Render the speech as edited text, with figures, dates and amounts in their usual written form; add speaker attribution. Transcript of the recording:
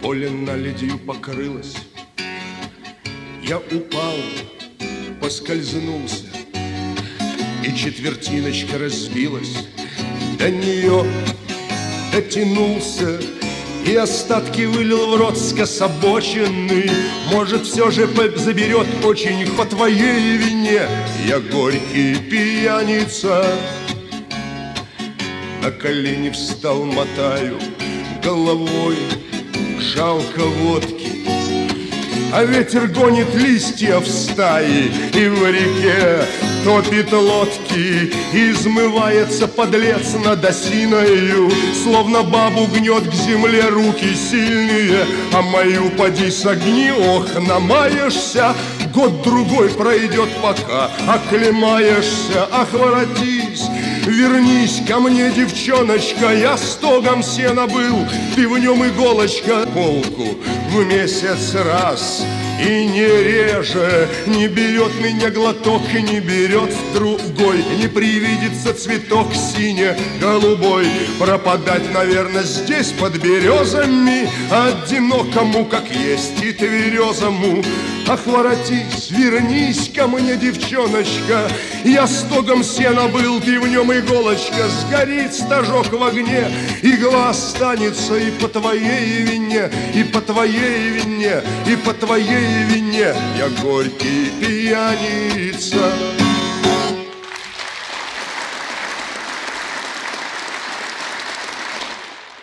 Speaker 1: Поле наледью покрылось. Я упал, поскользнулся, и четвертиночка разбилась. До нее дотянулся и остатки вылил в рот скособоченный. Может, все же заберет очень по твоей вине. Я горький пьяница. На колени встал, мотаю головой, жалко водки. А ветер гонит листья в стае, и в реке топит лодки. И измывается подлец над осиною, словно бабу гнет к земле руки сильные. А мою поди согни, ох, намаешься. Год-другой пройдет, пока оклемаешься. Ах, воротись, вернись ко мне, девчоночка. Я стогом сена был, ты в нем иголочка. Полку в месяц раз и не реже. Не берет меня глоток, не берет другой. Не привидится цветок сине-голубой. Пропадать, наверное, здесь под березами, одинокому, как есть, и тверезому. Ах, воротись, вернись ко мне, девчоночка. Я стогом сена был, ты в нем иголочка. Сгорит стажок в огне, игла останется и по твоей вине, и по твоей вине, и по твоей вине. Я горький пьяница.